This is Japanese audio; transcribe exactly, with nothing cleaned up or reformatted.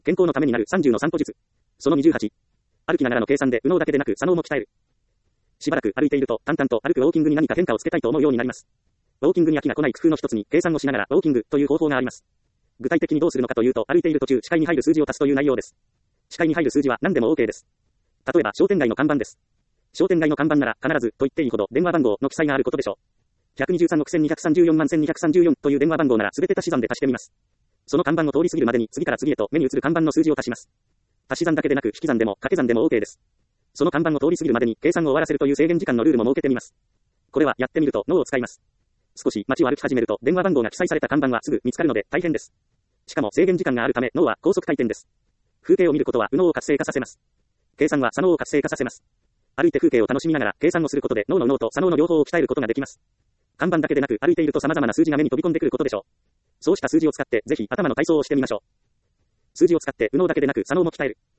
健康のためになるさんじゅうの散歩術。そのにじゅうはち。歩きながらの計算で右脳だけでなく左脳も鍛える。しばらく歩いていると、淡々と歩くウォーキングに何か変化をつけたいと思うようになります。ウォーキングに飽きが来ない工夫の一つに、計算をしながらウォーキングという方法があります。具体的にどうするのかというと、歩いている途中、視界に入る数字を足すという内容です。視界に入る数字は何でも OK です。例えば、商店街の看板です。商店街の看板なら、必ず、と言っていいほど、電話番号の記載があることでしょう。ひゃくにじゅうさんおくせんにひゃくさんじゅうよんまんせんにひゃくさんじゅうよんという電話番号なら、すべて足し算で足してみます。その看板を通り過ぎるまでに、次から次へと目に映る看板の数字を足します。足し算だけでなく、引き算でも、掛け算でも OK です。その看板を通り過ぎるまでに、計算を終わらせるという制限時間のルールも設けてみます。これは、やってみると、脳を使います。少し街を歩き始めると、電話番号が記載された看板はすぐ見つかるので、大変です。しかも制限時間があるため、脳は高速回転です。風景を見ることは右脳を活性化させます。計算は左脳を活性化させます。歩いて風景を楽しみながら計算をすることで脳の右脳と左脳の両方を鍛えることができます。看板だけでなく歩いていると様々な数字が目に飛び込んでくることでしょう。そうした数字を使ってぜひ頭の体操をしてみましょう。数字を使って右脳だけでなく左脳も鍛える。